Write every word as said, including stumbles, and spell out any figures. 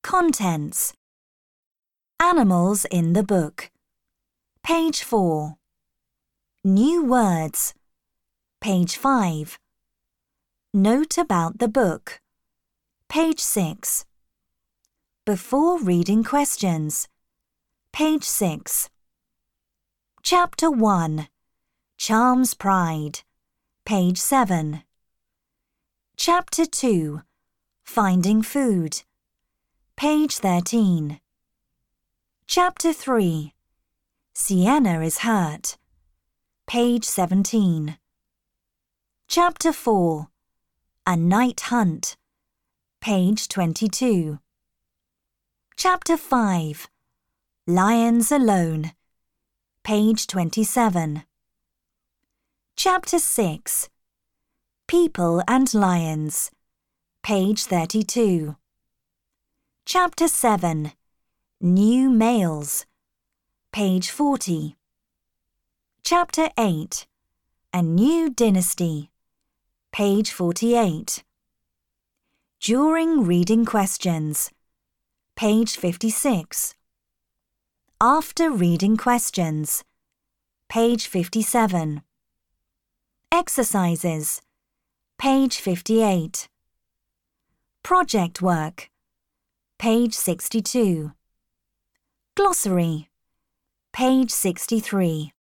Contents. Animals in the book. Page four. New words. Page five. Note about the book. Page six. Before reading questions. Page six. Chapter one. Charm's Pride. Page seven. Chapter two. Finding Food. Page thirteen. Chapter three. Sienna is hurt. Page seventeen. Chapter four. A Night Hunt. Page twenty-two. Chapter five. Lions Alone. Page twenty-seven. Chapter six. People and Lions. Page thirty-two. Chapter seven. New Males. Page forty. Chapter eight. A New Dynasty. Page forty-eight. During reading questions. Page fifty-six. After reading questions. Page fifty-seven. Exercises. Page fifty-eight. Project work. Page sixty-two. Glossary. Page sixty-three.